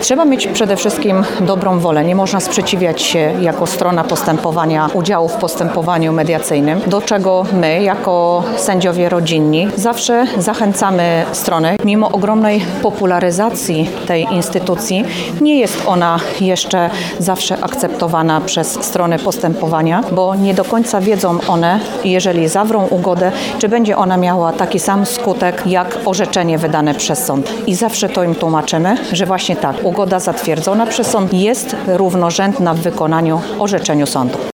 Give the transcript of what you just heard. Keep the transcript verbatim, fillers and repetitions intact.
Trzeba mieć przede wszystkim dobrą wolę. Nie można sprzeciwiać się jako strona postępowania, udziału w postępowaniu mediacyjnym, do czego my jako sędziowie rodzinni zawsze zachęcamy stronę. Mimo ogromnej popularyzacji tej instytucji nie jest ona jeszcze zawsze akceptowana przez strony postępowania, bo nie do końca wiedzą one, jeżeli zawrą ugodę, czy będzie ona miała taki sam skutek jak orzeczenie wydane przez sąd. I zawsze to im tłumaczymy, że właśnie tak, ugoda zatwierdzona przez sąd jest równorzędna w wykonaniu orzeczeniu sądu.